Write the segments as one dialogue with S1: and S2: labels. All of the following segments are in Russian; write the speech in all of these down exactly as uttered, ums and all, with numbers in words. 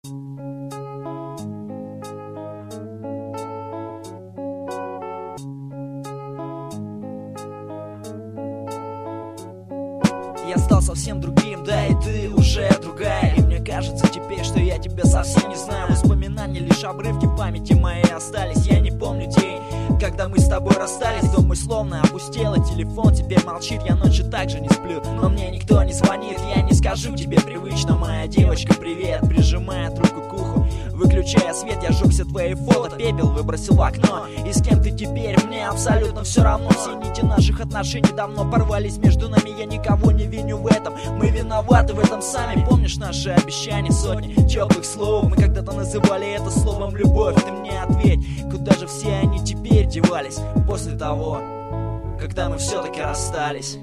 S1: Я стал совсем другим, да и ты уже другая. И мне кажется теперь, что я тебя совсем не знаю. Воспоминания лишь обрывки в памяти моей остались. Я не помню день, когда мы с тобой расстались. Дом мой словно опустела, телефон теперь молчит. Я ночью также не сплю, но мне никто не звонит. Я не скажу тебе привычно, моя девочка, привет. Прижимая трубку к уху, выключая свет, я жёг все твои фото, пепел выбросил в окно. И с кем ты теперь, мне абсолютно все равно. Все нити наших отношений давно порвались между нами. Я никого не виню в этом, мы виноваты в этом сами. Помнишь наши обещания, сотни теплых слов? Мы когда-то называли это словом любовь. Ты мне ответь, куда же все они теперь девались после того, когда мы все-таки расстались?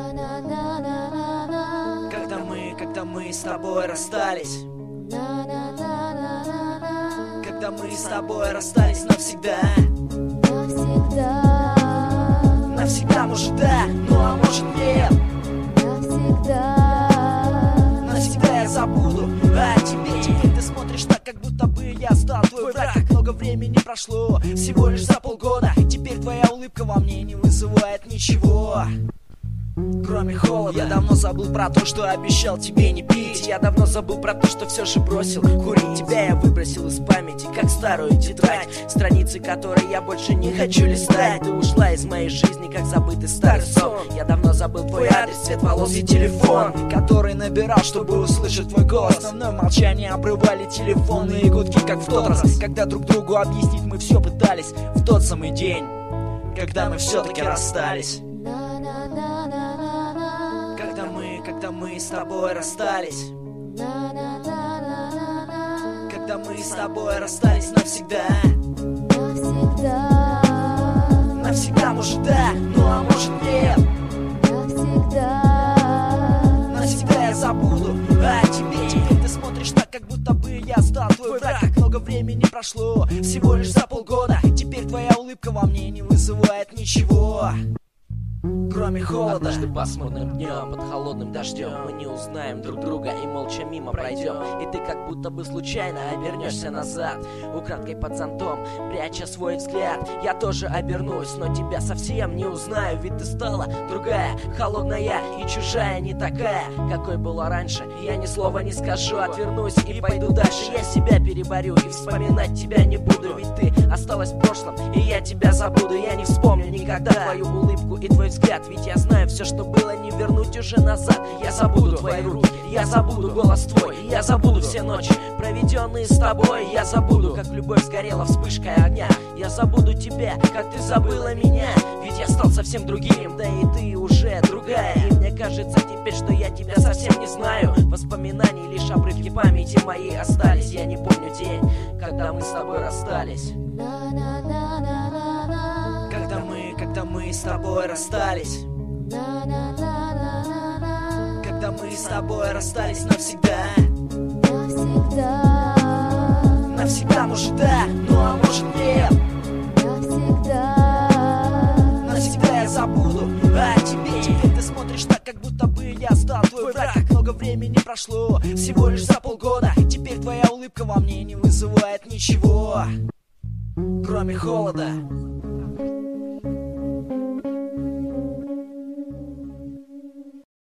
S1: Когда мы, когда мы с тобой расстались? Когда мы с тобой расстались навсегда?
S2: Навсегда.
S1: Навсегда, может, да, ну а может нет.
S2: Навсегда.
S1: Навсегда я забуду о тебе. Теперь ты смотришь так, как будто бы я стал твой враг. Как много времени прошло, всего лишь за полгода. Теперь твоя улыбка во мне не вызывает ничего, кроме холода. Я давно забыл про то, что обещал тебе не пить. Я давно забыл про то, что все же бросил курить. Тебя я выбросил из памяти, как старую тетрадь, страницы которой я больше не хочу листать. Ты ушла из моей жизни, как забытый старый сон. Я давно забыл твой адрес, цвет волос и телефон, который набирал, чтобы услышать твой голос. Основное молчание обрывали телефонные гудки, как в тот раз, когда друг другу объяснить мы все пытались. В тот самый день, когда мы все-таки расстались. Когда мы, когда мы с тобой расстались? Когда мы с тобой расстались навсегда?
S2: Навсегда.
S1: Навсегда, может, да, ну а может, нет.
S2: Навсегда.
S1: Навсегда я забуду о тебе. Теперь ты смотришь так, как будто бы я стал твой враг. Как много времени прошло, всего лишь за полгода. Теперь твоя улыбка во мне не вызывает ничего, кроме холода.
S3: Однажды пасмурным днем под холодным дождем мы не узнаем друг друга и молча мимо пройдем. И ты как будто бы случайно обернешься назад, украдкой под зонтом, пряча свой взгляд. Я тоже обернусь, но тебя совсем не узнаю. Ведь ты стала другая, холодная и чужая, не такая, какой была раньше. Я ни слова не скажу, отвернусь и пойду дальше. Я себя переборю и вспоминать тебя не буду. Ведь ты осталась в прошлом, и я тебя забуду. Я не вспомню никогда твою улыбку и твой взгляд. Ведь я знаю, все, что было, не вернуть уже назад. Я забуду твои руки, я забуду голос твой, я забуду все ночи, проведенные с тобой. Я забуду, как любовь сгорела вспышкой огня. Я забуду тебя, как ты забыла меня. Ведь я стал совсем другим, да и ты уже другая. И мне кажется теперь, что я тебя совсем не знаю. Воспоминаний лишь обрывки памяти моей остались. Я не помню день, когда мы с тобой расстались.
S1: Когда мы, когда мы с тобой расстались? Когда мы с тобой расстались навсегда?
S2: Навсегда.
S1: Навсегда, может, да, ну а может, нет.
S2: Навсегда.
S1: Навсегда я забуду о тебе. Теперь ты смотришь так, как будто бы я стал твой враг. Как много времени прошло, всего лишь за полгода. Теперь твоя улыбка во мне не вызывает ничего, кроме холода.